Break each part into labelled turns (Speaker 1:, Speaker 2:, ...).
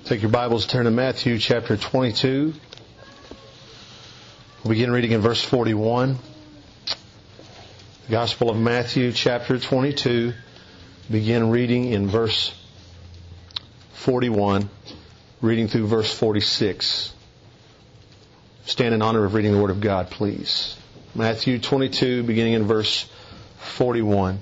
Speaker 1: Take your Bibles, turn to Matthew chapter 22. We'll begin reading in verse 41. The Gospel of Matthew chapter 22. Begin reading in verse 41, reading through verse 46. Stand in honor of reading the Word of God, please. Matthew 22, beginning in verse 41.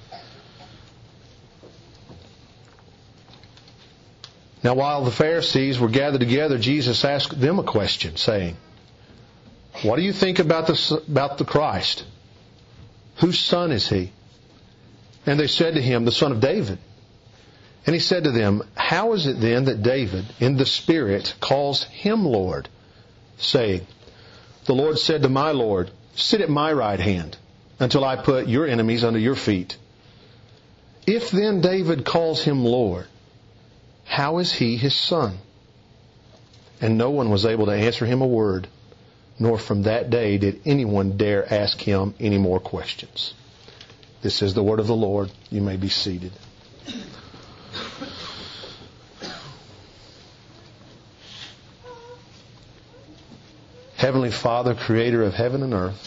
Speaker 1: Now while the Pharisees were gathered together, Jesus asked them a question, saying, "What do you think about the Christ? Whose son is he?" And they said to him, "The son of David." And he said to them, "How is it then that David, in the Spirit, calls him Lord, saying, 'The Lord said to my Lord, sit at my right hand, until I put your enemies under your feet'? If then David calls him Lord, how is he his son?" And no one was able to answer him a word, nor from that day did anyone dare ask him any more questions. This is the word of the Lord. You may be seated. Heavenly Father, creator of heaven and earth,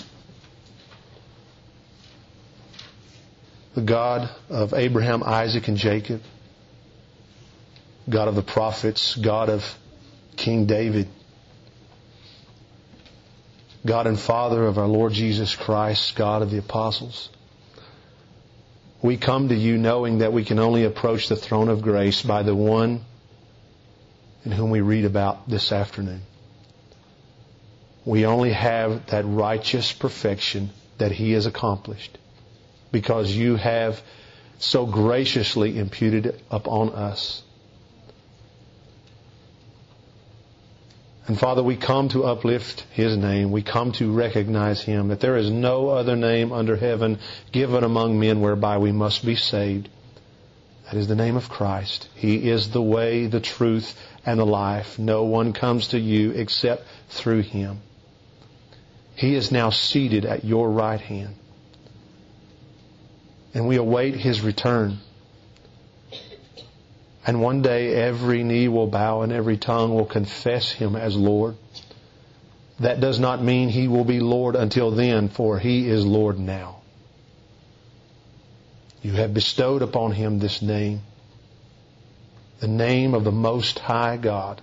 Speaker 1: the God of Abraham, Isaac, and Jacob, God of the prophets, God of King David, God and Father of our Lord Jesus Christ, God of the apostles. We come to you knowing that we can only approach the throne of grace by the one in whom we read about this afternoon. We only have that righteous perfection that He has accomplished because you have so graciously imputed it upon us. And Father, we come to uplift His name. We come to recognize Him, that there is no other name under heaven given among men whereby we must be saved. That is the name of Christ. He is the way, the truth, and the life. No one comes to you except through Him. He is now seated at your right hand. And we await His return. And one day every knee will bow and every tongue will confess Him as Lord. That does not mean He will be Lord until then, for He is Lord now. You have bestowed upon Him this name, the name of the Most High God.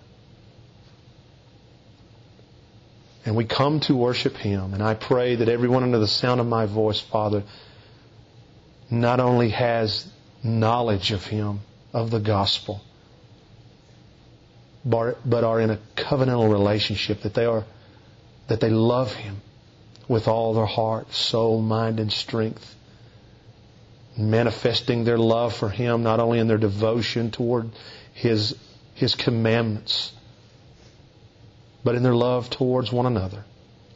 Speaker 1: And we come to worship Him. And I pray that everyone under the sound of my voice, Father, not only has knowledge of Him, of the gospel, but are in a covenantal relationship, that they love Him with all their heart, soul, mind, and strength, manifesting their love for Him not only in their devotion toward His commandments, but in their love towards one another.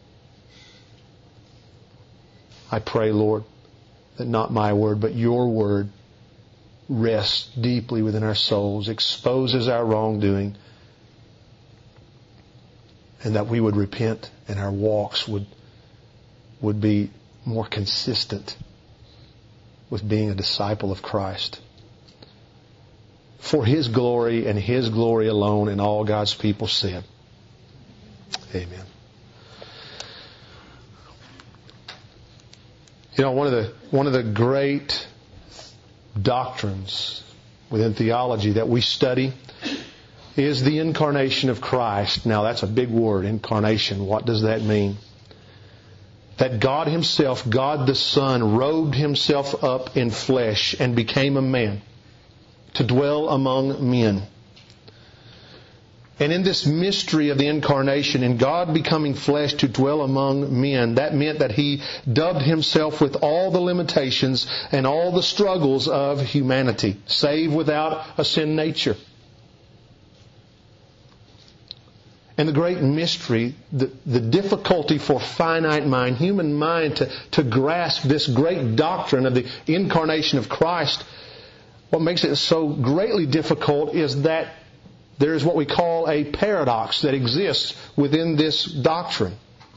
Speaker 1: I pray, Lord, that not my word, but your word rests deeply within our souls, exposes our wrongdoing, and that we would repent and our walks would be more consistent with being a disciple of Christ. For His glory and His glory alone, and all God's people said, amen. You know, one of the great doctrines within theology that we study is the incarnation of Christ. Now that's a big word, incarnation. What does that mean? That God Himself, God the Son, robed Himself up in flesh and became a man to dwell among men. And in this mystery of the incarnation, in God becoming flesh to dwell among men, that meant that He dubbed Himself with all the limitations and all the struggles of humanity, save without a sin nature. And the great mystery, the difficulty for finite mind, human mind, to grasp this great doctrine of the incarnation of Christ, what makes it so greatly difficult is that there is what we call a paradox that exists within this doctrine.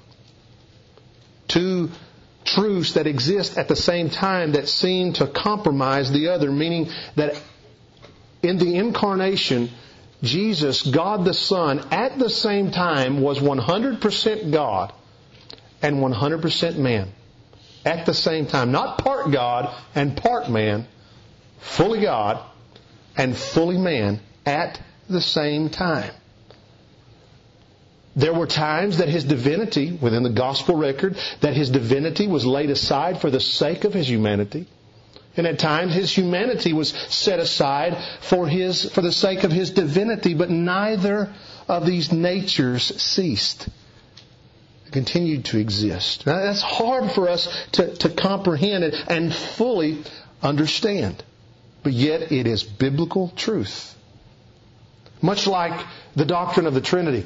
Speaker 1: Two truths that exist at the same time that seem to compromise the other, meaning that in the incarnation, Jesus, God the Son, at the same time was 100% God and 100% man. At the same time. Not part God and part man. Fully God and fully man at the same time. There were times that His divinity, within the gospel record, that His divinity was laid aside for the sake of His humanity. And at times His humanity was set aside for the sake of His divinity. But neither of these natures ceased. They continued to exist. Now, that's hard for us to comprehend and fully understand. But yet it is biblical truth. Much like the doctrine of the Trinity.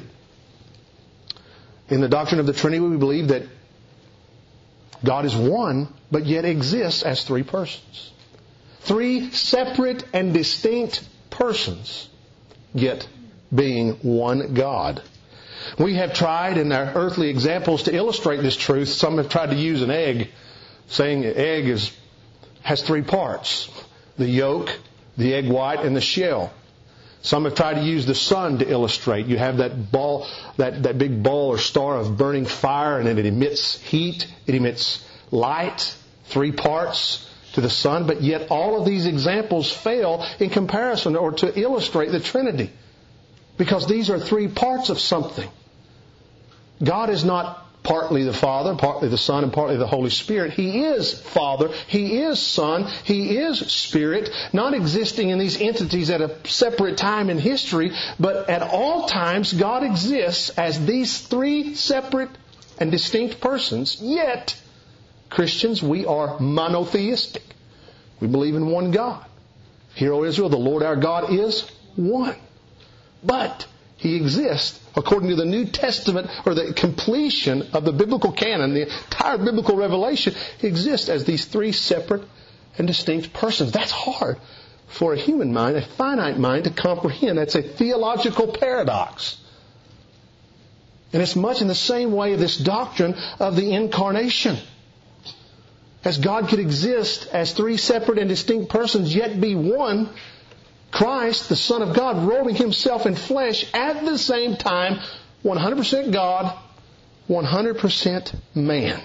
Speaker 1: In the doctrine of the Trinity, we believe that God is one, but yet exists as three persons. Three separate and distinct persons, yet being one God. We have tried in our earthly examples to illustrate this truth. Some have tried to use an egg, saying the egg has three parts. The yolk, the egg white, and the shell. Some have tried to use the sun to illustrate. You have that ball, that big ball or star of burning fire, and it emits heat, it emits light, three parts to the sun. But yet all of these examples fail in comparison or to illustrate the Trinity. Because these are three parts of something. God is not partly the Father, partly the Son, and partly the Holy Spirit. He is Father, He is Son, He is Spirit, not existing in these entities at a separate time in history, but at all times God exists as these three separate and distinct persons. Yet, Christians, we are monotheistic. We believe in one God. Hear, O Israel, the Lord our God is one. But He exists, according to the New Testament, or the completion of the biblical canon, the entire biblical revelation, He exists as these three separate and distinct persons. That's hard for a human mind, a finite mind, to comprehend. That's a theological paradox. And it's much in the same way of this doctrine of the incarnation. As God could exist as three separate and distinct persons, yet be one, Christ, the Son of God, robing Himself in flesh at the same time, 100% God, 100% man.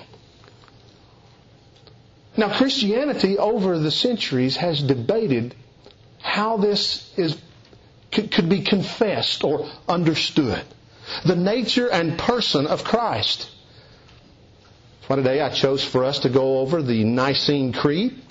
Speaker 1: Now, Christianity over the centuries has debated how this could be confessed or understood. The nature and person of Christ. That's why today I chose for us to go over the Nicene Creed.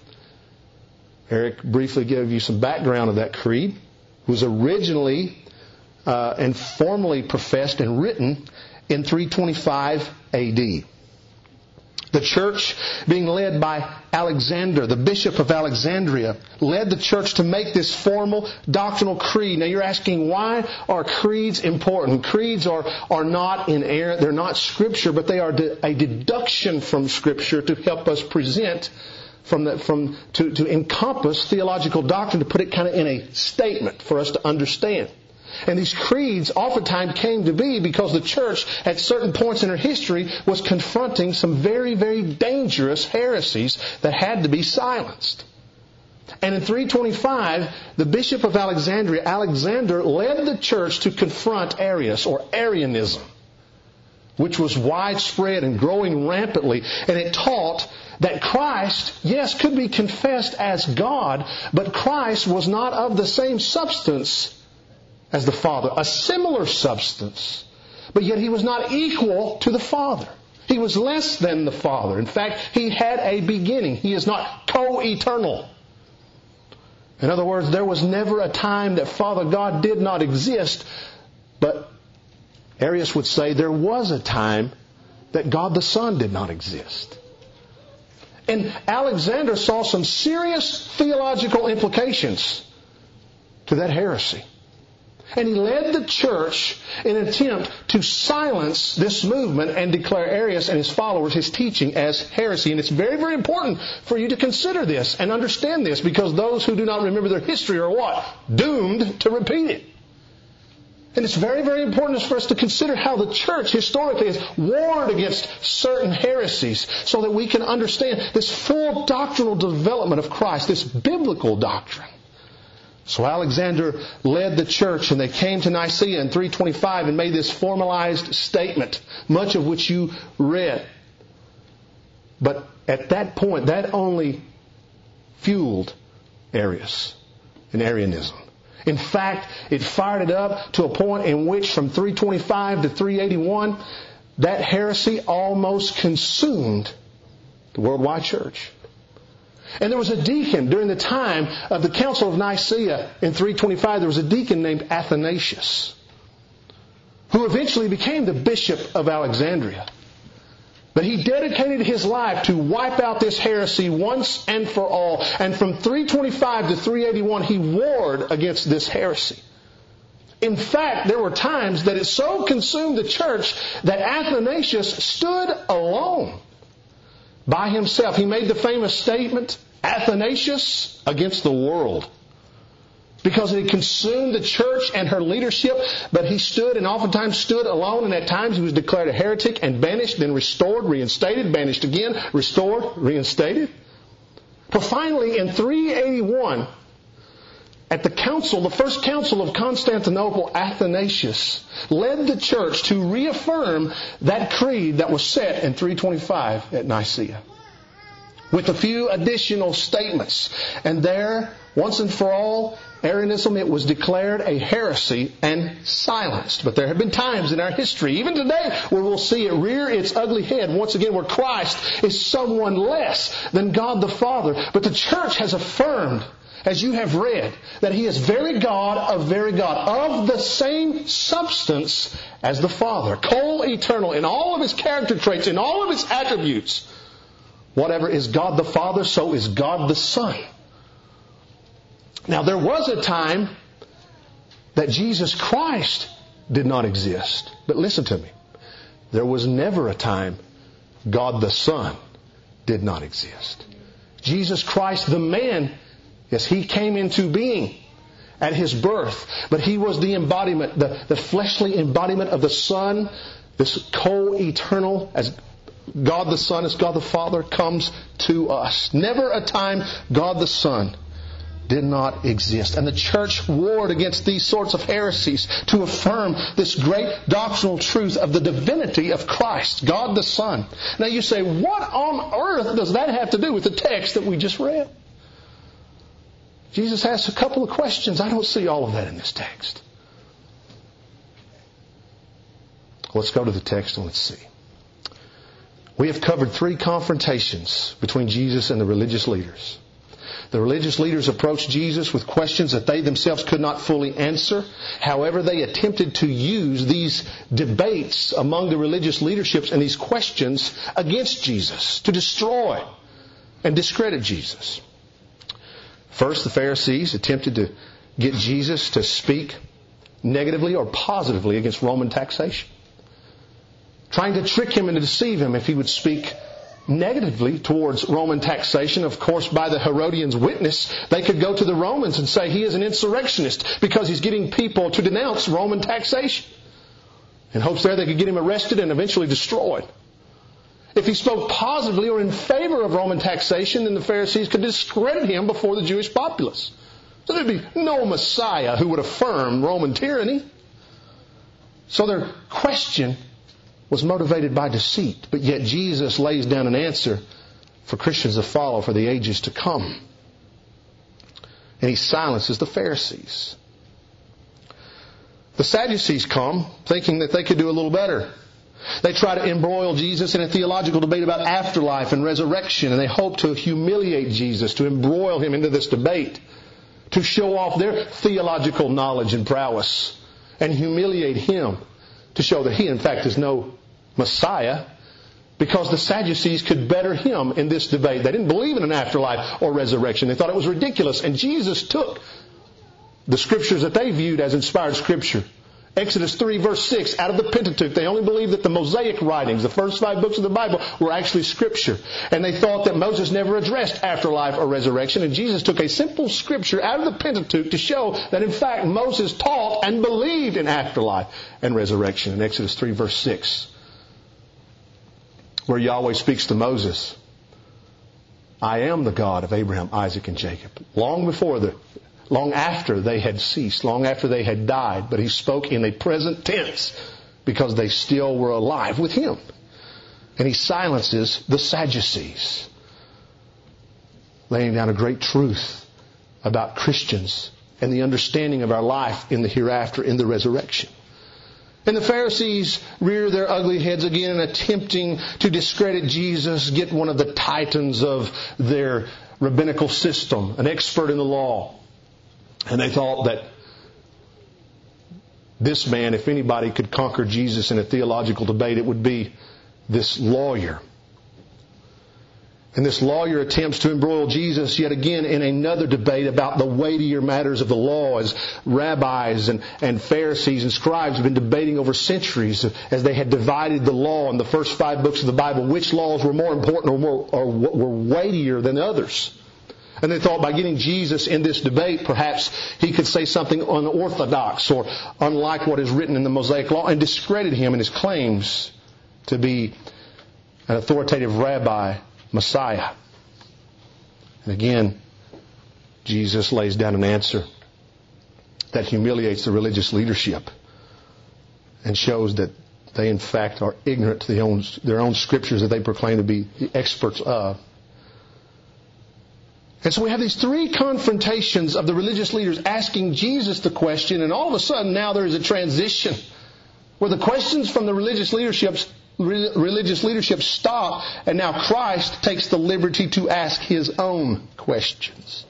Speaker 1: Eric briefly gave you some background of that creed. It was originally and formally professed and written in 325 A.D. The church, being led by Alexander, the Bishop of Alexandria, led the church to make this formal doctrinal creed. Now you're asking, why are creeds important? Creeds are not inerrant, they're not Scripture, but they are a deduction from Scripture to help us present to encompass theological doctrine, to put it kind of in a statement for us to understand. And these creeds oftentimes came to be because the church at certain points in her history was confronting some very, very dangerous heresies that had to be silenced. And in 325, the Bishop of Alexandria, Alexander, led the church to confront Arius, or Arianism, which was widespread and growing rampantly. And it taught that Christ, yes, could be confessed as God, but Christ was not of the same substance as the Father. A similar substance, but yet He was not equal to the Father. He was less than the Father. In fact, He had a beginning. He is not co-eternal. In other words, there was never a time that Father God did not exist, but Arius would say there was a time that God the Son did not exist. And Alexander saw some serious theological implications to that heresy. And he led the church in an attempt to silence this movement and declare Arius and his followers, his teaching, as heresy. And it's very, very important for you to consider this and understand this, because those who do not remember their history are what? Doomed to repeat it. And it's very, very important for us to consider how the church historically has warned against certain heresies so that we can understand this full doctrinal development of Christ, this biblical doctrine. So Alexander led the church, and they came to Nicaea in 325 and made this formalized statement, much of which you read. But at that point, that only fueled Arius and Arianism. In fact, it fired it up to a point in which from 325 to 381, that heresy almost consumed the worldwide church. And there was a deacon during the time of the Council of Nicaea in 325. There was a deacon named Athanasius, who eventually became the bishop of Alexandria. But he dedicated his life to wipe out this heresy once and for all. And from 325 to 381, he warred against this heresy. In fact, there were times that it so consumed the church that Athanasius stood alone by himself. He made the famous statement, Athanasius against the world. Because it consumed the church and her leadership, but he stood and oftentimes stood alone, and at times he was declared a heretic and banished, then restored, reinstated, banished again, restored, reinstated. But finally, in 381, at the council, the first council of Constantinople, Athanasius led the church to reaffirm that creed that was set in 325 at Nicaea, with a few additional statements. And there, once and for all, Arianism, it was declared a heresy and silenced. But there have been times in our history, even today, where we'll see it rear its ugly head once again, where Christ is someone less than God the Father. But the church has affirmed, as you have read, that He is very God of very God, of the same substance as the Father, co-eternal in all of His character traits, in all of His attributes. Whatever is God the Father, so is God the Son. Now, there was a time that Jesus Christ did not exist. But listen to me. There was never a time God the Son did not exist. Jesus Christ, the man, yes, He came into being at His birth. But He was the embodiment, the fleshly embodiment of the Son, this co-eternal, as God the Son, as God the Father, comes to us. Never a time God the Son did not exist. And the church warred against these sorts of heresies to affirm this great doctrinal truth of the divinity of Christ, God the Son. Now you say, what on earth does that have to do with the text that we just read? Jesus asks a couple of questions. I don't see all of that in this text. Let's go to the text and let's see. We have covered 3 confrontations between Jesus and the religious leaders. The religious leaders approached Jesus with questions that they themselves could not fully answer. However, they attempted to use these debates among the religious leaderships and these questions against Jesus to destroy and discredit Jesus. First, the Pharisees attempted to get Jesus to speak negatively or positively against Roman taxation, trying to trick Him and to deceive Him if He would speak negatively towards Roman taxation. Of course, by the Herodians' witness, they could go to the Romans and say he is an insurrectionist because he's getting people to denounce Roman taxation. In hopes there they could get him arrested and eventually destroyed. If he spoke positively or in favor of Roman taxation, then the Pharisees could discredit him before the Jewish populace. So there'd be no Messiah who would affirm Roman tyranny. So their question was motivated by deceit, but yet Jesus lays down an answer for Christians to follow for the ages to come. And He silences the Pharisees. The Sadducees come thinking that they could do a little better. They try to embroil Jesus in a theological debate about afterlife and resurrection, and they hope to humiliate Jesus, to embroil Him into this debate, to show off their theological knowledge and prowess, and humiliate Him, to show that He, in fact, is no Messiah, because the Sadducees could better Him in this debate. They didn't believe in an afterlife or resurrection. They thought it was ridiculous. And Jesus took the Scriptures that they viewed as inspired Scripture, Exodus 3 verse 6, out of the Pentateuch. They only believed that the Mosaic writings, the first 5 books of the Bible, were actually Scripture. And they thought that Moses never addressed afterlife or resurrection. And Jesus took a simple Scripture out of the Pentateuch to show that in fact Moses taught and believed in afterlife and resurrection. In Exodus 3 verse 6, where Yahweh speaks to Moses, I am the God of Abraham, Isaac, and Jacob. Long long after they had ceased, long after they had died. But He spoke in a present tense because they still were alive with Him. And He silences the Sadducees, laying down a great truth about Christians and the understanding of our life in the hereafter, in the resurrection. And the Pharisees rear their ugly heads again in attempting to discredit Jesus, get one of the titans of their rabbinical system, an expert in the law. And they thought that this man, if anybody could conquer Jesus in a theological debate, it would be this lawyer. And this lawyer attempts to embroil Jesus yet again in another debate about the weightier matters of the law, as rabbis and Pharisees and scribes have been debating over centuries as they had divided the law in the first 5 books of the Bible, which laws were more important or were weightier than others. And they thought by getting Jesus in this debate, perhaps He could say something unorthodox or unlike what is written in the Mosaic Law and discredit Him in His claims to be an authoritative rabbi, Messiah. And again, Jesus lays down an answer that humiliates the religious leadership and shows that they in fact are ignorant to their own scriptures that they proclaim to be the experts of. And so we have these 3 confrontations of the religious leaders asking Jesus the question, and all of a sudden now there is a transition where the questions from the religious leadership stop, and now Christ takes the liberty to ask His own questions.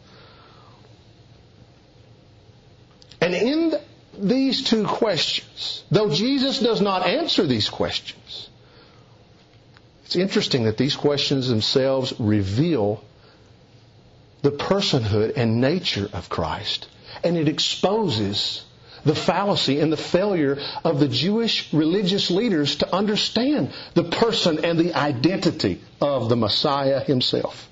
Speaker 1: And in these 2 questions, though Jesus does not answer these questions, it's interesting that these questions themselves reveal the personhood and nature of Christ. And it exposes the fallacy and the failure of the Jewish religious leaders to understand the person and the identity of the Messiah Himself.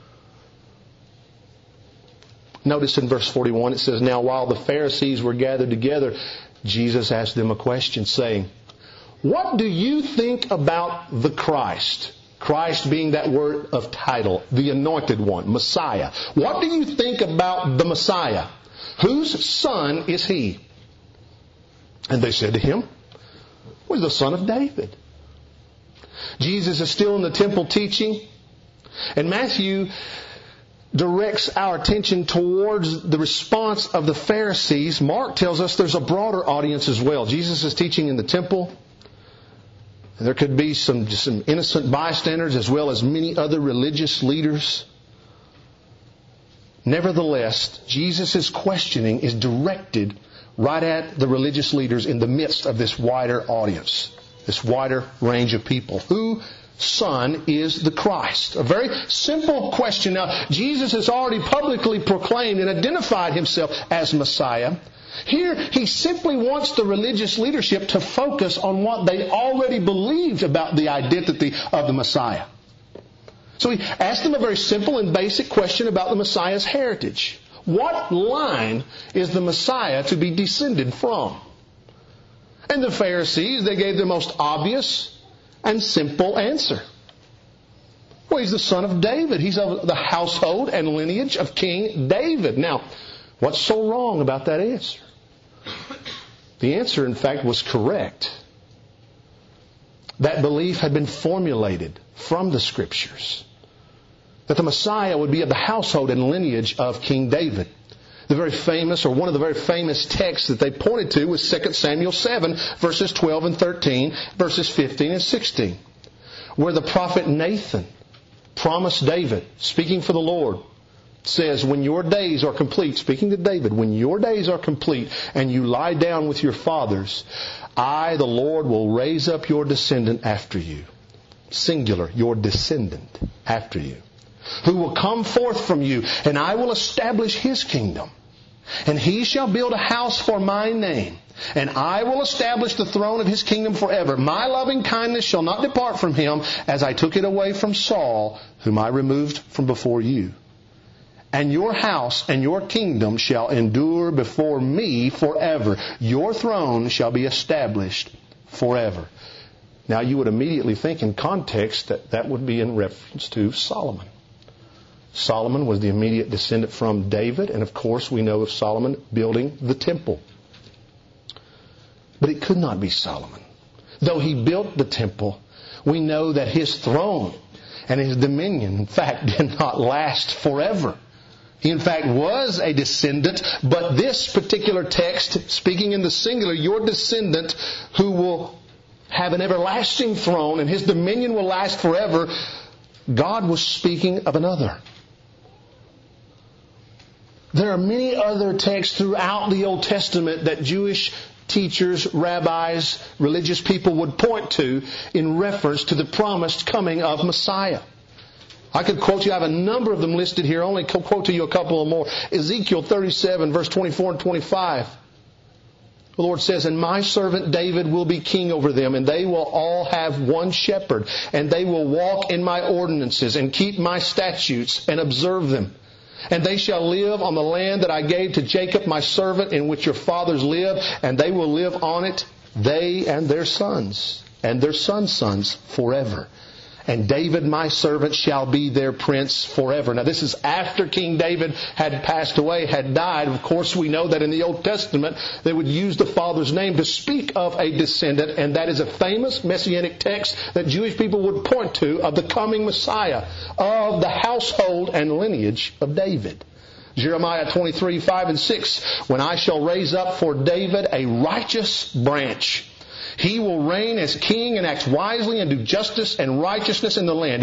Speaker 1: Notice in verse 41 it says, "Now while the Pharisees were gathered together, Jesus asked them a question, saying, 'What do you think about the Christ?'" Christ being that word of title, the anointed one, Messiah. "What do you think about the Messiah? Whose son is He?" And they said to Him, "Well, He's the son of David." Jesus is still in the temple teaching, and Matthew directs our attention towards the response of the Pharisees. Mark tells us there's a broader audience as well. Jesus is teaching in the temple. And there could be some innocent bystanders as well as many other religious leaders. Nevertheless, Jesus' questioning is directed right at the religious leaders in the midst of this wider audience, this wider range of people. Whose son is the Christ? A very simple question. Now, Jesus has already publicly proclaimed and identified Himself as Messiah. Here, He simply wants the religious leadership to focus on what they already believed about the identity of the Messiah. So He asked them a very simple and basic question about the Messiah's heritage. What line is the Messiah to be descended from? And the Pharisees, they gave the most obvious and simple answer. Well, He's the son of David. He's of the household and lineage of King David. Now, what's so wrong about that answer? The answer, in fact, was correct. That belief had been formulated from the Scriptures, that the Messiah would be of the household and lineage of King David. The very famous, or one of the very famous texts that they pointed to was 2 Samuel 7, verses 12 and 13, verses 15 and 16, where the prophet Nathan promised David, speaking for the Lord, says, "When your days are complete," speaking to David, "when your days are complete and you lie down with your fathers, I, the Lord, will raise up your descendant after you." Singular, your descendant after you. "Who will come forth from you, and I will establish his kingdom. And he shall build a house for my name, and I will establish the throne of his kingdom forever. My loving kindness shall not depart from him, as I took it away from Saul, whom I removed from before you. And your house and your kingdom shall endure before me forever. Your throne shall be established forever." Now you would immediately think in context that that would be in reference to Solomon. Solomon was the immediate descendant from David, and of course we know of Solomon building the temple. But it could not be Solomon. Though he built the temple, we know that his throne and his dominion, in fact, did not last forever. He, in fact, was a descendant, but this particular text, speaking in the singular, your descendant who will have an everlasting throne and his dominion will last forever, God was speaking of another. There are many other texts throughout the Old Testament that Jewish teachers, rabbis, religious people would point to in reference to the promised coming of Messiah. I could quote you, I have a number of them listed here, only quote to you a couple more. Ezekiel 37, verse 24 and 25. The Lord says, "And my servant David will be king over them, and they will all have one shepherd, and they will walk in my ordinances, and keep my statutes, and observe them. And they shall live on the land that I gave to Jacob my servant, in which your fathers lived, and they will live on it, they and their sons forever. And David my servant shall be their prince forever." Now this is after King David had passed away, had died. Of course we know that in the Old Testament they would use the father's name to speak of a descendant, and that is a famous messianic text that Jewish people would point to of the coming Messiah, of the household and lineage of David. Jeremiah 23, 5 and 6, "When I shall raise up for David a righteous branch, he will reign as king and act wisely and do justice and righteousness in the land.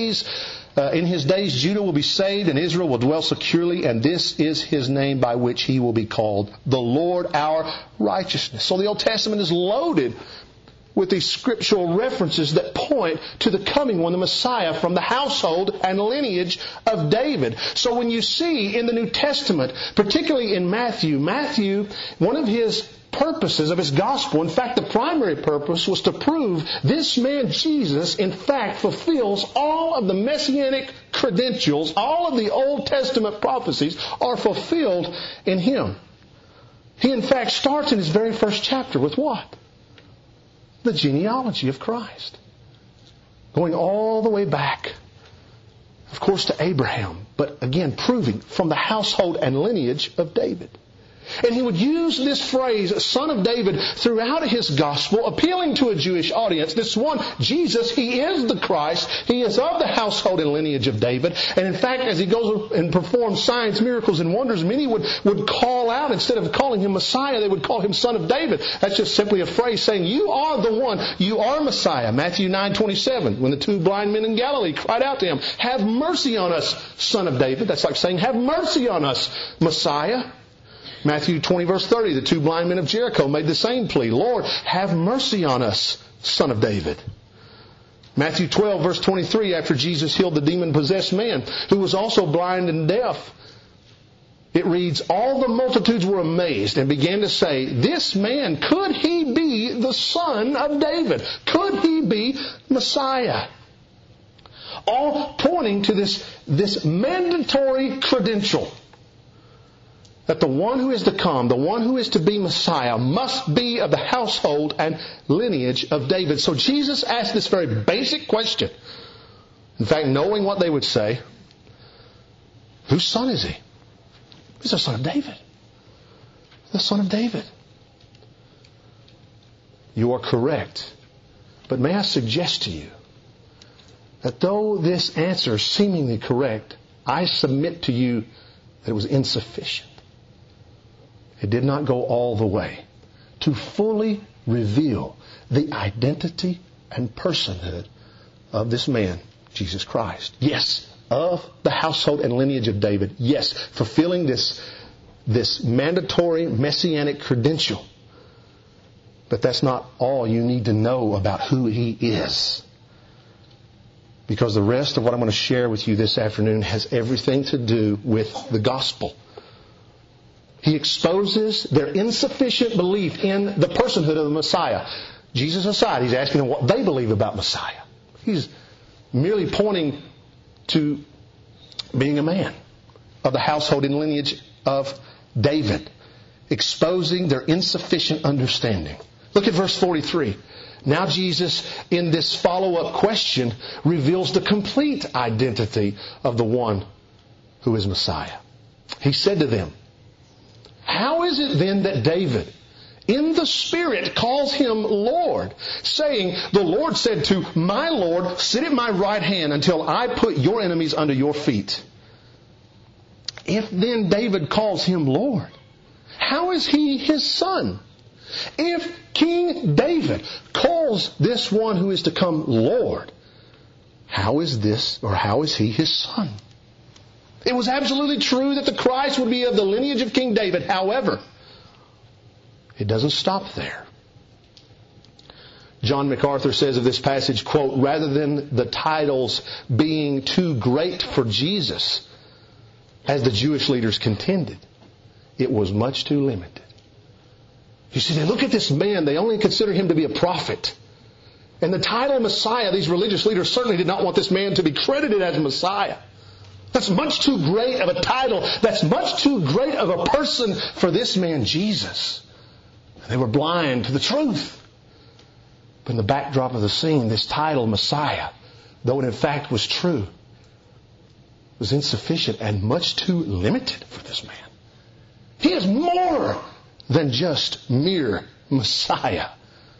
Speaker 1: In his days Judah will be saved and Israel will dwell securely, and this is his name by which he will be called, the Lord our righteousness." So the Old Testament is loaded with these scriptural references that point to the coming one, the Messiah, from the household and lineage of David. So when you see in the New Testament, particularly in Matthew, one of his purposes of his gospel, in fact the primary purpose, was to prove this man Jesus in fact fulfills all of the messianic credentials, all of the Old Testament prophecies are fulfilled in him. He in fact starts in his very first chapter with what? The genealogy of Christ. Going all the way back, of course, to Abraham, but again proving from the household and lineage of David. And he would use this phrase, son of David, throughout his gospel, appealing to a Jewish audience. This one, Jesus, he is the Christ. He is of the household and lineage of David. And in fact, as he goes and performs signs, miracles, and wonders, many would call out, instead of calling him Messiah, they would call him son of David. That's just simply a phrase saying, you are the one. You are Messiah. Matthew 9:27, when the two blind men in Galilee cried out to him, "Have mercy on us, son of David." That's like saying, "Have mercy on us, Messiah." Matthew 20 verse 30, the two blind men of Jericho made the same plea. "Lord, have mercy on us, son of David." Matthew 12 verse 23, after Jesus healed the demon-possessed man, who was also blind and deaf, it reads, "All the multitudes were amazed and began to say, 'This man, could he be the son of David? Could he be Messiah?'" All pointing to this mandatory credential that the one who is to come, the one who is to be Messiah, must be of the household and lineage of David. So Jesus asked this very basic question. In fact, knowing what they would say, whose son is he? He's the son of David. The son of David. You are correct. But may I suggest to you that though this answer is seemingly correct, I submit to you that it was insufficient. It did not go all the way to fully reveal the identity and personhood of this man, Jesus Christ. Yes, of the household and lineage of David. Yes, fulfilling this mandatory messianic credential. But that's not all you need to know about who he is. Because the rest of what I'm going to share with you this afternoon has everything to do with the gospel. He exposes their insufficient belief in the personhood of the Messiah. Jesus aside, he's asking them what they believe about Messiah. He's merely pointing to being a man of the household and lineage of David, exposing their insufficient understanding. Look at verse 43. Now Jesus, in this follow-up question, reveals the complete identity of the one who is Messiah. He said to them, how is it then that David, in the Spirit, calls him Lord, saying, the Lord said to my Lord, sit at my right hand until I put your enemies under your feet. If then David calls him Lord, how is he his son? If King David calls this one who is to come Lord, how is he his son? It was absolutely true that the Christ would be of the lineage of King David. However, it doesn't stop there. John MacArthur says of this passage, quote, rather than the titles being too great for Jesus, as the Jewish leaders contended, it was much too limited. You see, they look at this man, they only consider him to be a prophet. And the title Messiah, these religious leaders certainly did not want this man to be credited as Messiah. That's much too great of a title. That's much too great of a person for this man, Jesus. And they were blind to the truth. But in the backdrop of the scene, this title, Messiah, though it in fact was true, was insufficient and much too limited for this man. He is more than just mere Messiah.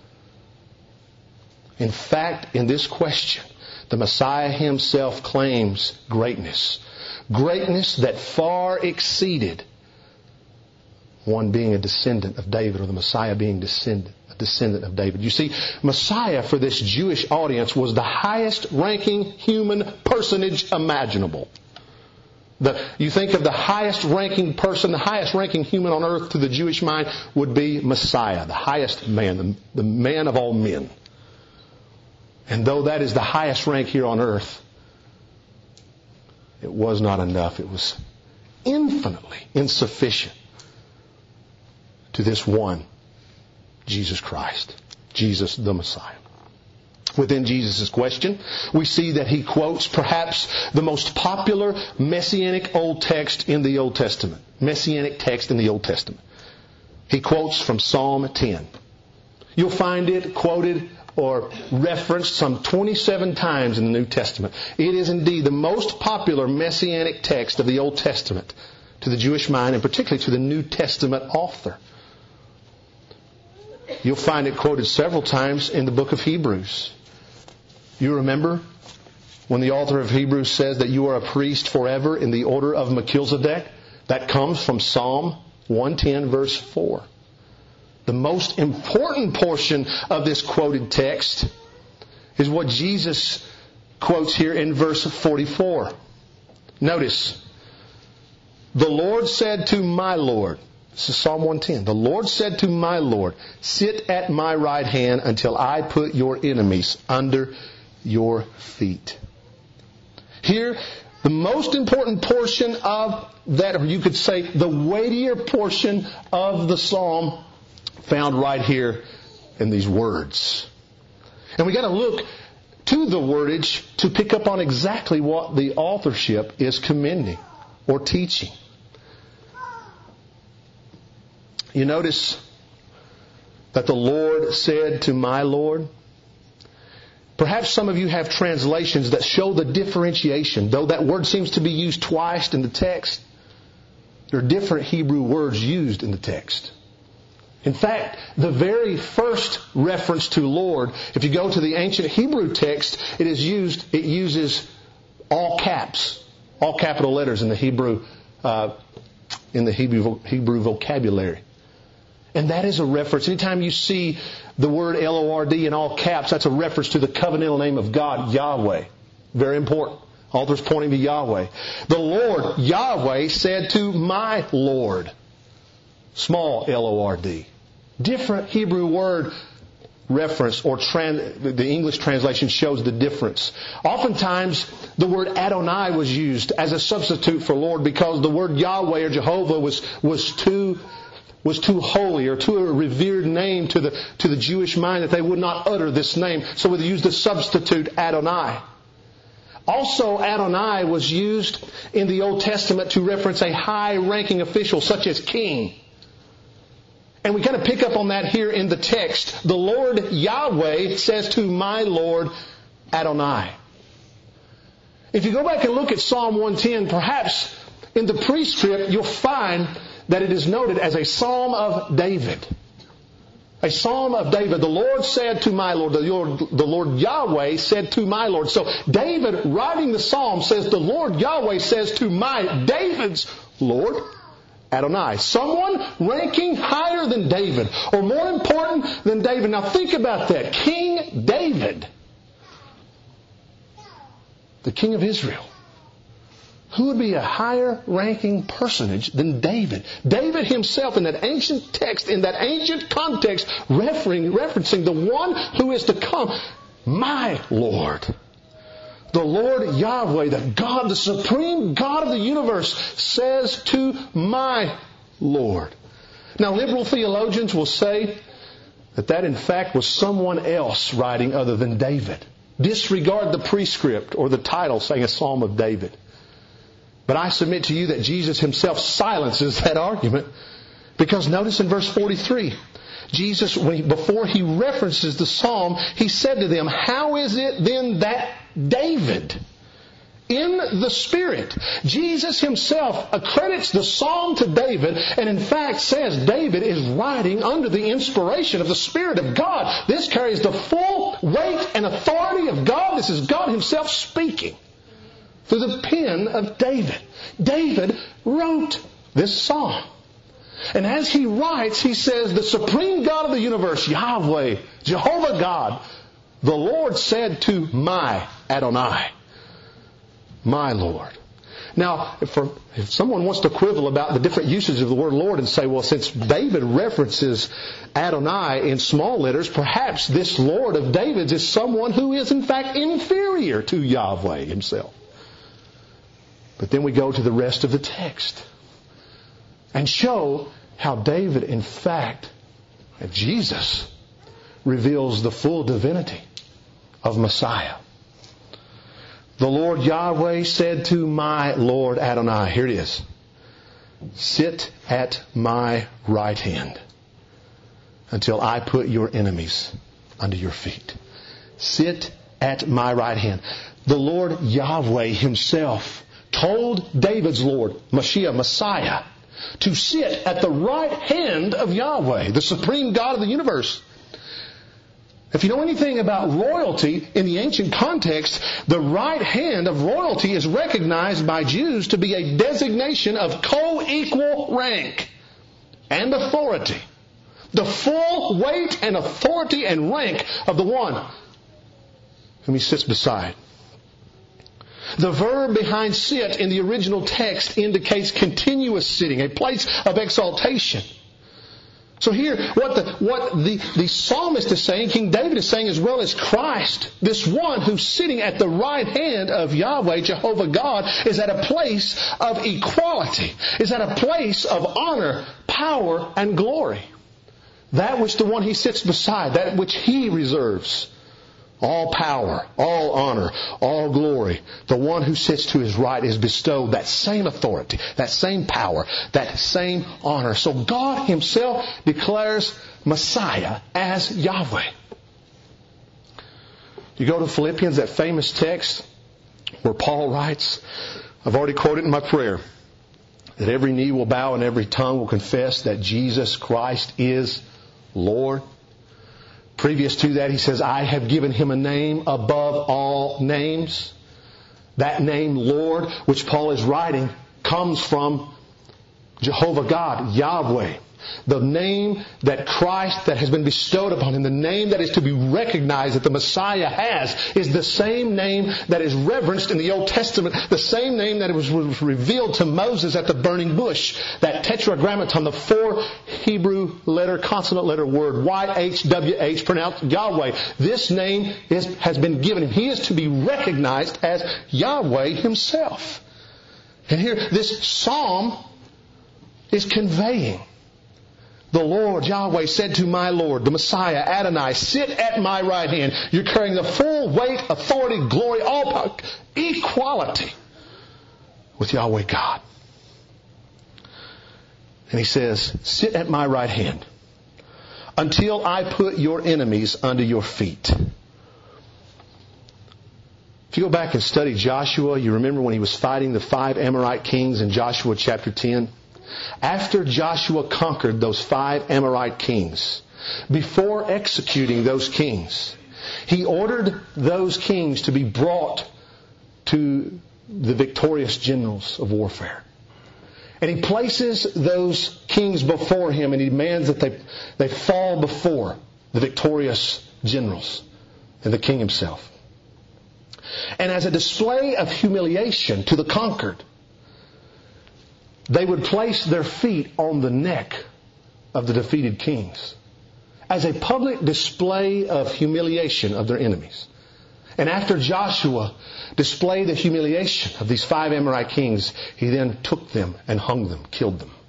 Speaker 1: In fact, in this question, the Messiah himself claims greatness. Greatness that far exceeded one being a descendant of David, or the Messiah being a descendant of David. You see, Messiah for this Jewish audience was the highest ranking human personage imaginable. You think of the highest ranking person, the highest ranking human on earth to the Jewish mind would be Messiah, the highest man, the man of all men. And though that is the highest rank here on earth, it was not enough. It was infinitely insufficient to this one, Jesus Christ, Jesus the Messiah. Within Jesus' question, we see that he quotes perhaps the most popular messianic Old text in the Old Testament. Messianic text in the Old Testament. He quotes from Psalm 10. You'll find it quoted or referenced some 27 times in the New Testament. It is indeed the most popular messianic text of the Old Testament to the Jewish mind, and particularly to the New Testament author. You'll find it quoted several times in the book of Hebrews. You remember when the author of Hebrews says that you are a priest forever in the order of Melchizedek? That comes from Psalm 110 verse 4. The most important portion of this quoted text is what Jesus quotes here in verse 44. Notice, the Lord said to my Lord, this is Psalm 110, the Lord said to my Lord, sit at my right hand until I put your enemies under your feet. Here, the most important portion of that, or you could say the weightier portion of the psalm, found right here in these words. And we got to look to the wordage to pick up on exactly what the authorship is commending or teaching. You notice that the Lord said to my Lord. Perhaps some of you have translations that show the differentiation. Though that word seems to be used twice in the text, there are different Hebrew words used in the text. In fact, the very first reference to Lord, if you go to the ancient Hebrew text, it uses all caps, all capital letters in the Hebrew vocabulary. And that is a reference. Anytime you see the word L-O-R-D in all caps, that's a reference to the covenantal name of God, Yahweh. Very important. Author's pointing to Yahweh. The Lord, Yahweh, said to my Lord. Small L-O-R-D. Different Hebrew word reference, or the English translation shows the difference. Oftentimes, the word Adonai was used as a substitute for Lord because the word Yahweh or Jehovah was too holy or too a revered name to the Jewish mind that they would not utter this name. So they used the substitute Adonai. Also, Adonai was used in the Old Testament to reference a high-ranking official such as king. And we kind of pick up on that here in the text. The Lord Yahweh says to my Lord Adonai. If you go back and look at Psalm 110, perhaps in the prescript, you'll find that it is noted as a Psalm of David. A Psalm of David. The Lord said to my Lord, the Lord Yahweh said to my Lord. So David, writing the Psalm, says the Lord Yahweh says to my David's Lord, Adonai. Someone ranking higher than David, or more important than David. Now think about that. King David, the king of Israel. Who would be a higher ranking personage than David? David himself in that ancient text, in that ancient context, referencing the one who is to come, my Lord. The Lord Yahweh, the God, the supreme God of the universe, says to my Lord. Now, liberal theologians will say that in fact was someone else writing other than David. Disregard the prescript or the title saying a Psalm of David. But I submit to you that Jesus himself silences that argument. Because notice in verse 43, Jesus, before he references the Psalm, he said to them, how is it then that David, in the Spirit, Jesus himself accredits the Psalm to David, and in fact says David is writing under the inspiration of the Spirit of God. This carries the full weight and authority of God. This is God himself speaking through the pen of David. David wrote this psalm. And as he writes, he says, the supreme God of the universe, Yahweh, Jehovah God, the Lord said to my Adonai, my Lord. Now, if someone wants to quibble about the different uses of the word Lord and say, well, since David references Adonai in small letters, perhaps this Lord of David's is someone who is in fact inferior to Yahweh himself. But then we go to the rest of the text and show how David, in fact, Jesus, reveals the full divinity of Messiah. The Lord Yahweh said to my Lord Adonai, here it is, sit at my right hand until I put your enemies under your feet. Sit at my right hand. The Lord Yahweh himself told David's Lord, Mashiach, Messiah, to sit at the right hand of Yahweh, the supreme God of the universe. If you know anything about royalty in the ancient context, the right hand of royalty is recognized by Jews to be a designation of co-equal rank and authority. The full weight and authority and rank of the one whom he sits beside. The verb behind sit in the original text indicates continuous sitting, a place of exaltation. So here, what the psalmist is saying, King David is saying, as well as Christ, this one who's sitting at the right hand of Yahweh, Jehovah God, is at a place of equality, is at a place of honor, power, and glory. That which the one he sits beside, that which he reserves. All power, all honor, all glory. The one who sits to his right is bestowed that same authority, that same power, that same honor. So God himself declares Messiah as Yahweh. You go to Philippians, that famous text where Paul writes, I've already quoted in my prayer, that every knee will bow and every tongue will confess that Jesus Christ is Lord. Previous to that, he says, I have given him a name above all names. That name, Lord, which Paul is writing, comes from Jehovah God, Yahweh. The name that Christ, that has been bestowed upon him, the name that is to be recognized that the Messiah has, is the same name that is reverenced in the Old Testament, the same name that was revealed to Moses at the burning bush. That tetragrammaton, the 4 Hebrew consonant letter word, YHWH, pronounced Yahweh. This name has been given him. He is to be recognized as Yahweh himself. And here, this psalm is conveying the Lord, Yahweh, said to my Lord, the Messiah, Adonai, sit at my right hand. You're carrying the full weight, authority, glory, all power, equality with Yahweh God. And he says, sit at my right hand until I put your enemies under your feet. If If you go back and study Joshua, you remember when he was fighting the 5 Amorite kings in Joshua chapter 10? After Joshua conquered those 5 Amorite kings, before executing those kings, he ordered those kings to be brought to the victorious generals of warfare. And he places those kings before him and he demands that they fall before the victorious generals and the king himself. And as a display of humiliation to the conquered, they would place their feet on the neck of the defeated kings as a public display of humiliation of their enemies. And after Joshua displayed the humiliation of these 5 Amorite kings, he then took them and hung them, killed them.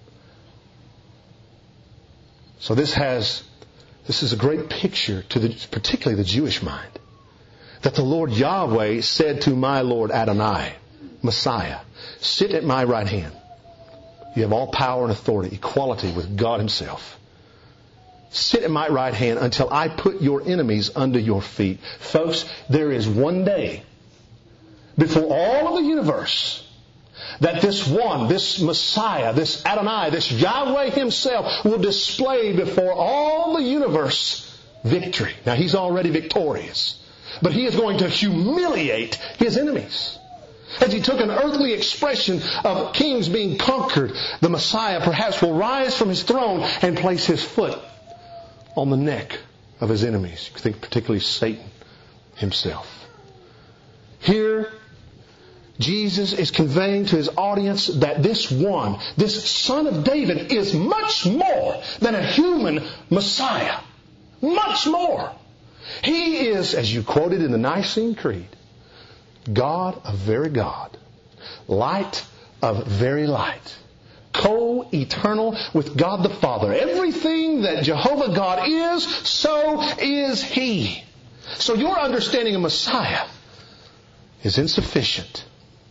Speaker 1: So this is a great picture to particularly the Jewish mind, that the Lord Yahweh said to my Lord Adonai, Messiah, sit at my right hand. You have all power and authority, equality with God Himself. Sit at my right hand until I put your enemies under your feet. Folks, there is one day before all of the universe that this one, this Messiah, this Adonai, this Yahweh Himself will display before all the universe victory. Now He's already victorious, but He is going to humiliate His enemies. As He took an earthly expression of kings being conquered, the Messiah perhaps will rise from His throne and place His foot on the neck of His enemies. You think particularly Satan himself. Here, Jesus is conveying to His audience that this one, this Son of David, is much more than a human Messiah. Much more. He is, as you quoted in the Nicene Creed, God of very God, light of very light, co-eternal with God the Father. Everything that Jehovah God is, so is He. So your understanding of Messiah is insufficient.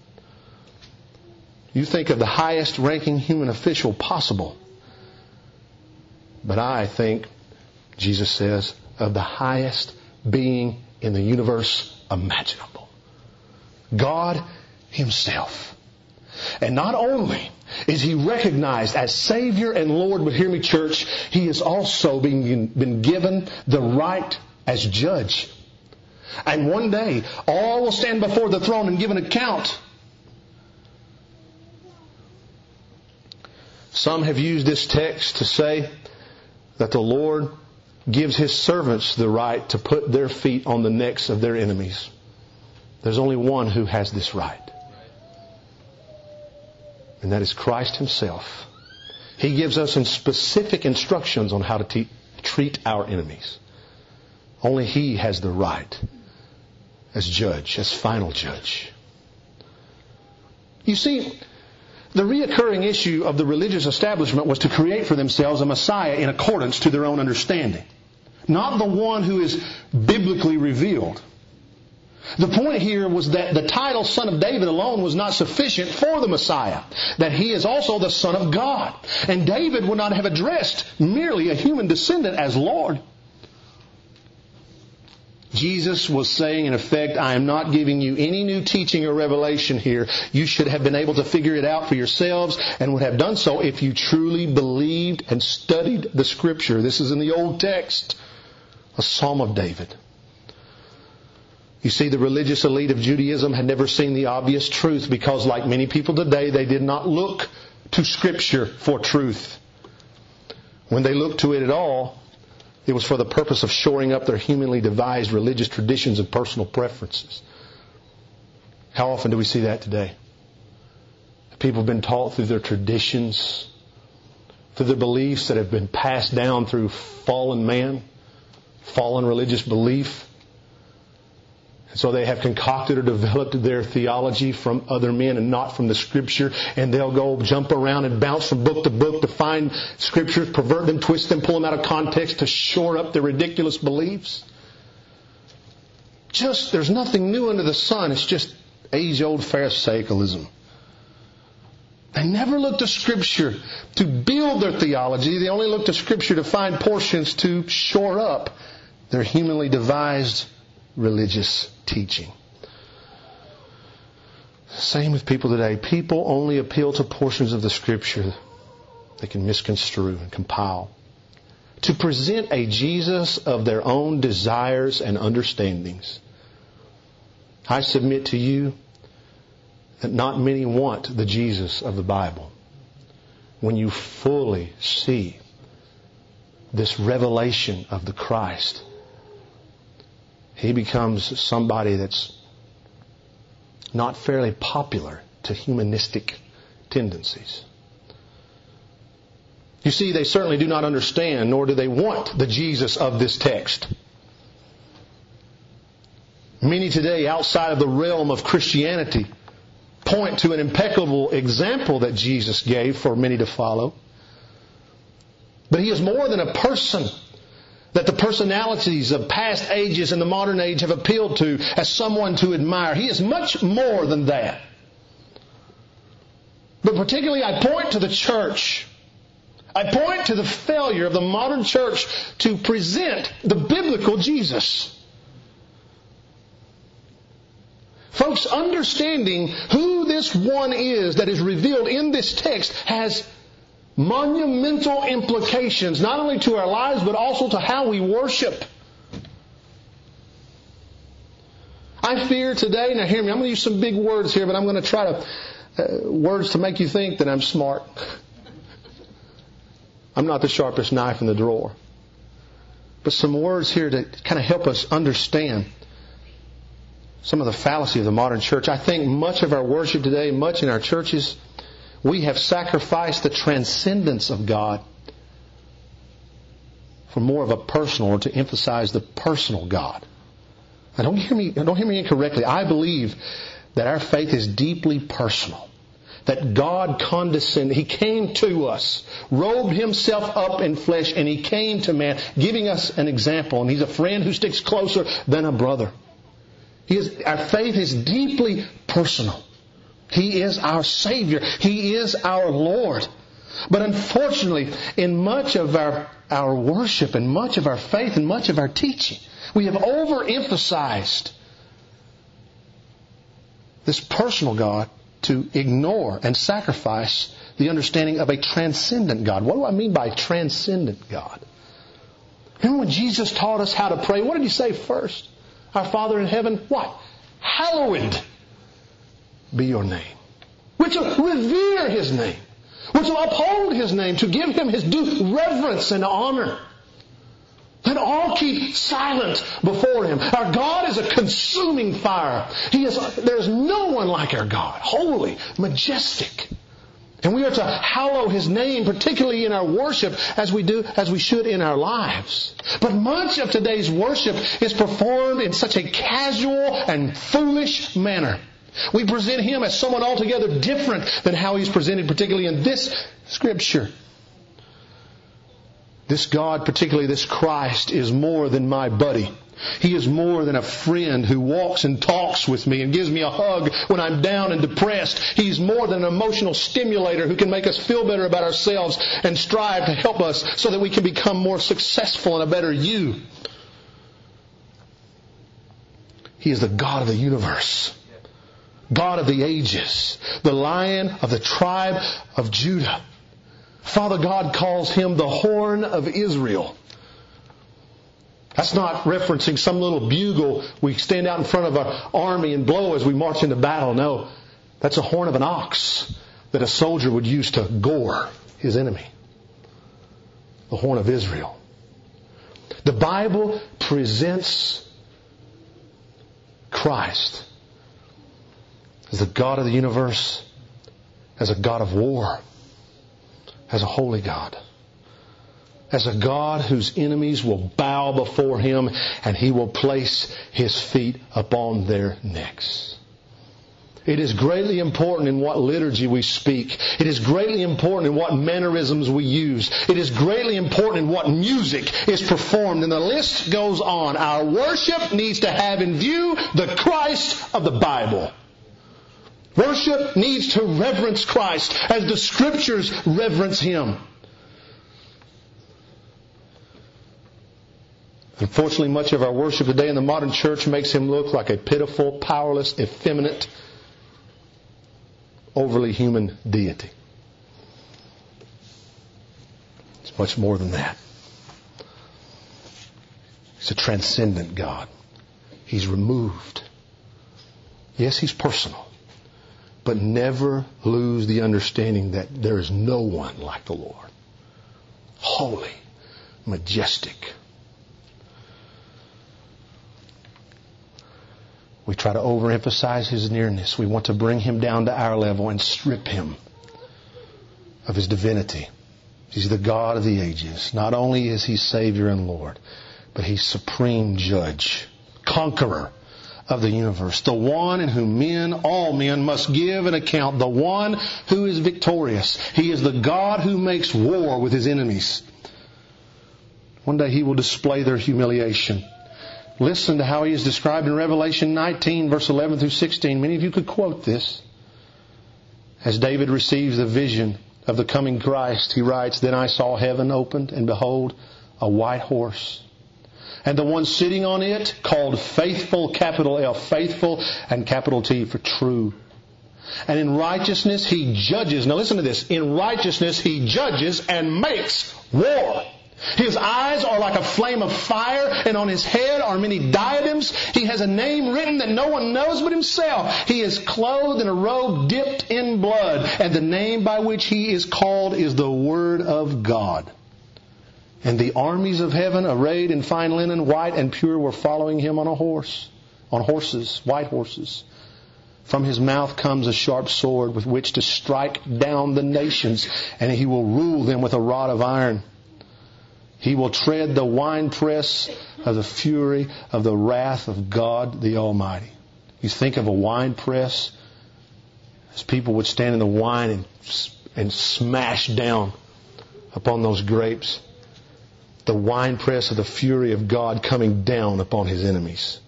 Speaker 1: You think of the highest ranking human official possible. But I think, Jesus says, of the highest being in the universe imaginable. God Himself. And not only is He recognized as Savior and Lord, but hear me, church, He has also been given the right as judge. And one day, all will stand before the throne and give an account. Some have used this text to say that the Lord gives His servants the right to put their feet on the necks of their enemies. There's only one who has this right. And that is Christ Himself. He gives us specific instructions on how to treat our enemies. Only He has the right as judge, as final judge. You see, the reoccurring issue of the religious establishment was to create for themselves a Messiah in accordance to their own understanding. Not the one who is biblically revealed. The point here was that the title Son of David alone was not sufficient for the Messiah. That He is also the Son of God. And David would not have addressed merely a human descendant as Lord. Jesus was saying, in effect, I am not giving you any new teaching or revelation here. You should have been able to figure it out for yourselves and would have done so if you truly believed and studied the Scripture. This is in the Old Text, a Psalm of David. You see, the religious elite of Judaism had never seen the obvious truth because, like many people today, they did not look to Scripture for truth. When they looked to it at all, it was for the purpose of shoring up their humanly devised religious traditions and personal preferences. How often do we see that today? People have been taught through their traditions, through their beliefs that have been passed down through fallen man, fallen religious belief. And so they have concocted or developed their theology from other men and not from the Scripture. And they'll go jump around and bounce from book to book to find Scriptures, pervert them, twist them, pull them out of context to shore up their ridiculous beliefs. There's nothing new under the sun. It's just age-old Pharisaicalism. They never look to Scripture to build their theology. They only look to Scripture to find portions to shore up their humanly devised religious teaching. Same with people today. People only appeal to portions of the Scripture they can misconstrue and compile to present a Jesus of their own desires and understandings. I submit to you that not many want the Jesus of the Bible. When you fully see this revelation of the Christ, He becomes somebody that's not fairly popular to humanistic tendencies. You see, they certainly do not understand, nor do they want the Jesus of this text. Many today, outside of the realm of Christianity, point to an impeccable example that Jesus gave for many to follow. But He is more than a person that the personalities of past ages and the modern age have appealed to as someone to admire. He is much more than that. But particularly I point to the church. I point to the failure of the modern church to present the biblical Jesus. Folks, understanding who this one is that is revealed in this text has monumental implications, not only to our lives, but also to how we worship. I fear today, now hear me, I'm going to use some big words here, but I'm going to try to, words to make you think that I'm smart. I'm not the sharpest knife in the drawer. But some words here to kind of help us understand some of the fallacy of the modern church. I think much of our worship today, much in our churches, we have sacrificed the transcendence of God for more of a personal, or to emphasize the personal God. Now don't hear me incorrectly. I believe that our faith is deeply personal. That God condescended. He came to us, robed Himself up in flesh, and He came to man, giving us an example. And He's a friend who sticks closer than a brother. Our faith is deeply personal. He is our Savior. He is our Lord. But unfortunately, in much of our worship and much of our faith and much of our teaching, we have overemphasized this personal God to ignore and sacrifice the understanding of a transcendent God. What do I mean by transcendent God? Remember when Jesus taught us how to pray, what did He say first? Our Father in heaven, what? Hallowed be your name. Which will revere His name. Which will uphold His name, to give Him His due reverence and honor. Let all keep silent before Him. Our God is a consuming fire. There's no one like our God. Holy, majestic. And we are to hallow His name, particularly in our worship, as we should in our lives. But much of today's worship is performed in such a casual and foolish manner. We present Him as someone altogether different than how He's presented, particularly in this Scripture. This God, particularly this Christ, is more than my buddy. He is more than a friend who walks and talks with me and gives me a hug when I'm down and depressed. He's more than an emotional stimulator who can make us feel better about ourselves and strive to help us so that we can become more successful and a better you. He is the God of the universe. God of the ages. The Lion of the tribe of Judah. Father God calls Him the Horn of Israel. That's not referencing some little bugle we stand out in front of an army and blow as we march into battle. No, that's a horn of an ox that a soldier would use to gore his enemy. The Horn of Israel. The Bible presents Christ as the God of the universe, as a God of war, as a holy God, as a God whose enemies will bow before Him and He will place His feet upon their necks. It is greatly important in what liturgy we speak. It is greatly important in what mannerisms we use. It is greatly important in what music is performed. And the list goes on. Our worship needs to have in view the Christ of the Bible. Worship needs to reverence Christ as the Scriptures reverence Him. Unfortunately, much of our worship today in the modern church makes Him look like a pitiful, powerless, effeminate overly human deity. It's much more than that. He's a transcendent God. He's removed. Yes, He's personal. But never lose the understanding that there is no one like the Lord. Holy, majestic. We try to overemphasize His nearness. We want to bring Him down to our level and strip Him of His divinity. He's the God of the ages. Not only is He Savior and Lord, but He's supreme judge, conqueror of the universe. The one in whom all men must give an account. The one who is victorious. He is the God who makes war with His enemies. One day He will display their humiliation. Listen to how He is described in Revelation 19, verse 11 through 16. Many of you could quote this. As David receives the vision of the coming Christ, he writes, "Then I saw heaven opened, and behold, a white horse. And the one sitting on it, called Faithful, capital F, Faithful, and capital T for true. And in righteousness He judges." Now listen to this. In righteousness He judges and makes war. His eyes are like a flame of fire, and on His head are many diadems. He has a name written that no one knows but Himself. He is clothed in a robe dipped in blood, and the name by which He is called is the Word of God. And the armies of heaven, arrayed in fine linen, white and pure, were following Him on horses, white horses. From His mouth comes a sharp sword with which to strike down the nations, and He will rule them with a rod of iron. He will tread the winepress of the fury of the wrath of God the Almighty. You think of a winepress, as people would stand in the wine and smash down upon those grapes. The winepress of the fury of God coming down upon His enemies.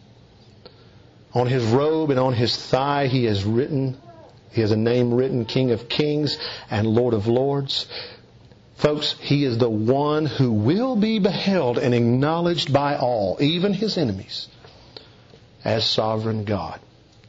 Speaker 1: On His robe and on His thigh He has a name written, King of Kings and Lord of Lords. Folks, He is the one who will be beheld and acknowledged by all, even His enemies, as sovereign God,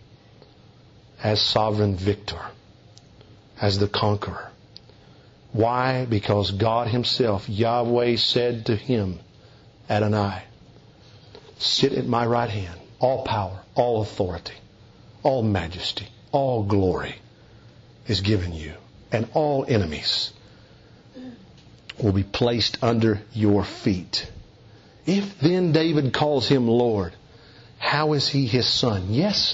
Speaker 1: as sovereign victor, as the conqueror. Why? Because God Himself, Yahweh, said to Him, Adonai, "Sit at my right hand. All power, all authority, all majesty, all glory is given you. And all enemies will be placed under your feet." If then David calls Him Lord, how is He His son? Yes,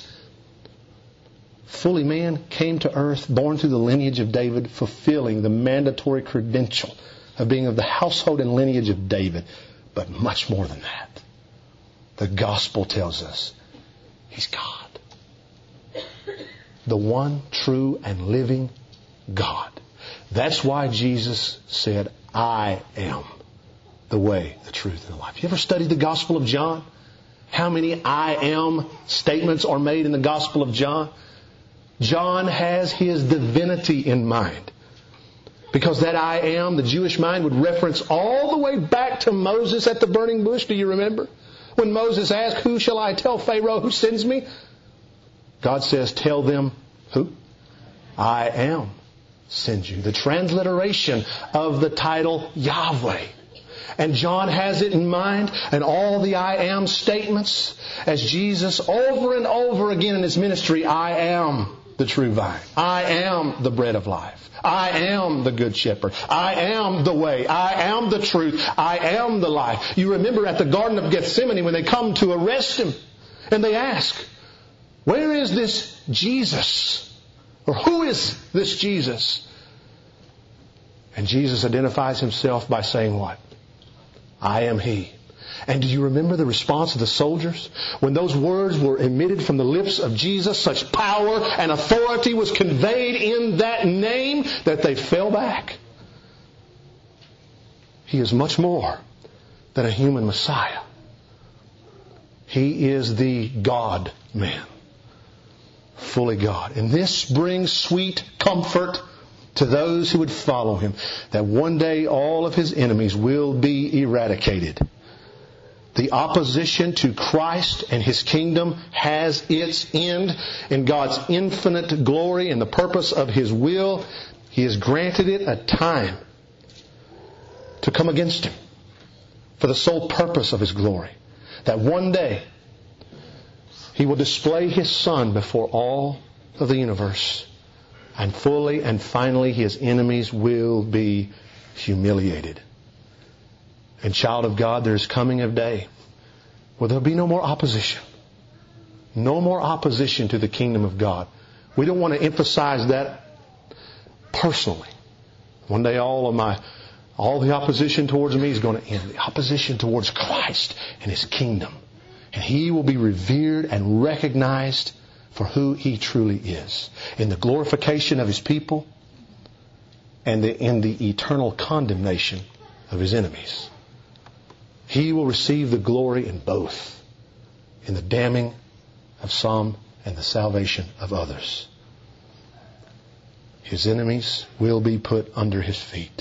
Speaker 1: fully man, came to earth, born through the lineage of David, fulfilling the mandatory credential of being of the household and lineage of David. But much more than that. The gospel tells us He's God. The one true and living God. That's why Jesus said, "I am the way, the truth, and the life." You ever studied the Gospel of John? How many "I am" statements are made in the Gospel of John? John has his divinity in mind. Because that "I am," the Jewish mind would reference all the way back to Moses at the burning bush. Do you remember? When Moses asked, "Who shall I tell Pharaoh who sends me?" God says, "Tell them," who? "I am sends you." The transliteration of the title Yahweh. And John has it in mind, and all the "I am" statements, as Jesus over and over again in His ministry, "I am the true vine. I am the bread of life. I am the good shepherd. I am the way. I am the truth. I am the life." You remember at the Garden of Gethsemane when they come to arrest Him, and they ask, "Where is this Jesus?" Or "Who is this Jesus?" And Jesus identifies Himself by saying what? "I am He." And do you remember the response of the soldiers? When those words were emitted from the lips of Jesus, such power and authority was conveyed in that name that they fell back. He is much more than a human Messiah. He is the God-man. Fully God. And this brings sweet comfort to those who would follow Him, that one day all of His enemies will be eradicated. The opposition to Christ and His kingdom has its end. In God's infinite glory and the purpose of His will, He has granted it a time to come against Him for the sole purpose of His glory. That one day He will display His Son before all of the universe, and fully and finally His enemies will be humiliated. And child of God, there is coming a day where there will be no more opposition. No more opposition to the kingdom of God. We don't want to emphasize that personally. One day all the opposition towards me is going to end. The opposition towards Christ and His kingdom. And He will be revered and recognized for who He truly is. In the glorification of His people and in the eternal condemnation of His enemies. He will receive the glory in both. In the damning of some and the salvation of others. His enemies will be put under His feet.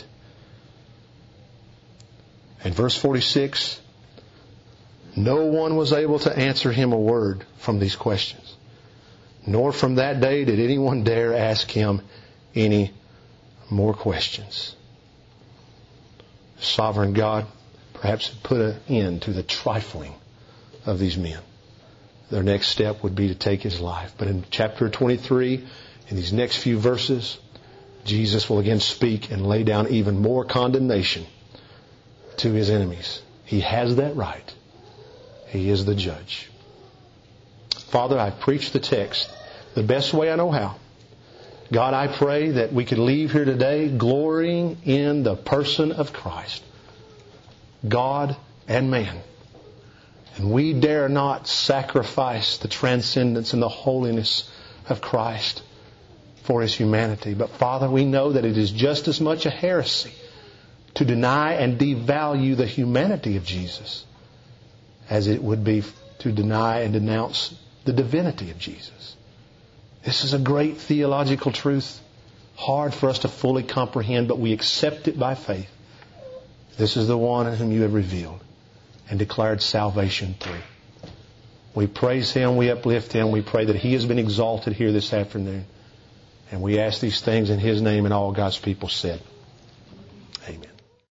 Speaker 1: In verse 46, no one was able to answer Him a word from these questions. Nor from that day did anyone dare ask Him any more questions. Sovereign God perhaps put an end to the trifling of these men. Their next step would be to take His life. But in chapter 23, in these next few verses, Jesus will again speak and lay down even more condemnation to His enemies. He has that right. He is the judge. Father, I preach the text the best way I know how. God, I pray that we could leave here today glorying in the person of Christ, God and man. And we dare not sacrifice the transcendence and the holiness of Christ for His humanity. But Father, we know that it is just as much a heresy to deny and devalue the humanity of Jesus as it would be to deny and denounce the divinity of Jesus. This is a great theological truth, hard for us to fully comprehend, but we accept it by faith. This is the one whom You have revealed and declared salvation through. We praise Him, we uplift Him, we pray that He has been exalted here this afternoon. And we ask these things in His name, and all God's people said.